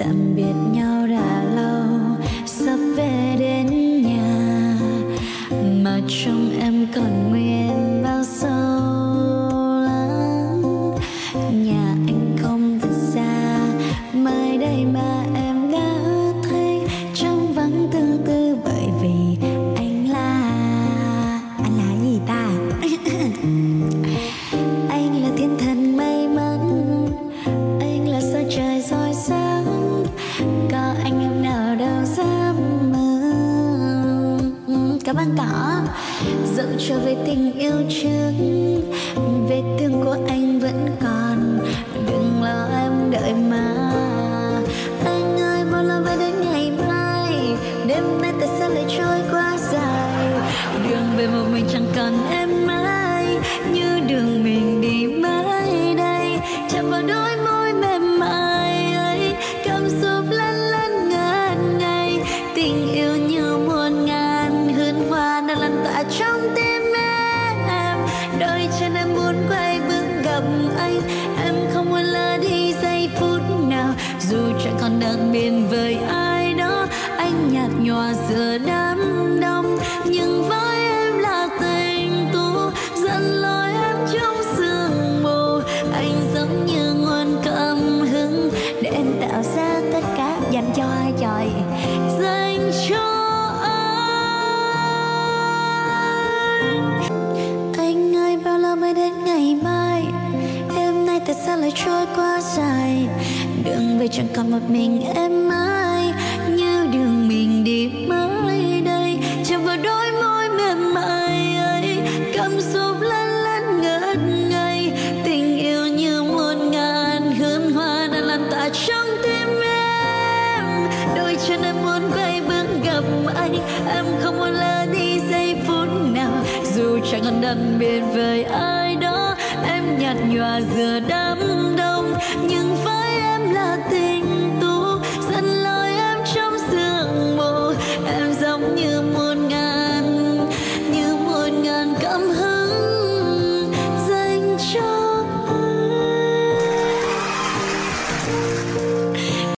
tạm biệt nhau đã lâu, sắp về đến nhà mà trong em còn nguyên bao sâu lắng. Nhà anh không thật xa, mới đây mà em đã thấy trong vắng tương tư, bởi vì anh là gì ta? Anh là thiên thần may mắn, anh là sao trời soi sáng, có anh em nào đâu dám mơ. Cảm ơn cỏ dẫu cho về tình yêu trước, vết thương của anh vẫn còn, đừng lo em đợi mà. Anh ơi bao lâu mới đến ngày mai, đêm nay tại sao lại trôi quá dài, đường về một mình chẳng còn em mãi, như đường mình đi mãi đây. Chạm vào đôi môi mềm mại ấy, cảm xúc lăn lăn ngàn ngày, tình yêu như muôn ngàn hương hoa đang lan tỏa trong tim em. Đôi chân em muốn quay bước gặp anh, em không muốn lỡ đi giây phút nào, dù chẳng còn đặc biệt với ai đó. Anh nhạt nhòa giữa đám đông, nhưng với em là tình tu, dẫn lối em trong sương mù. Anh giống như nguồn cảm hứng để em tạo ra tất cả dành cho ai trời, dành cho anh ơi bao lâu mới đến ngày mai, đêm nay tại sao lại trôi quá dài, đường về chẳng còn một mình em mãi, như đường mình đi mãi đây. Chạm vào đôi môi mềm mại ấy, cảm xúc lăn lăn ngất ngây, tình yêu như muôn ngàn hương hoa đang lan tỏa trong tim em. Đôi chân em muốn quay bước gặp anh, em không muốn lỡ đi giây phút nào, dù chẳng còn đặc biệt với ai đó. Em nhạt nhòa giữa đám đông, nhưng với em là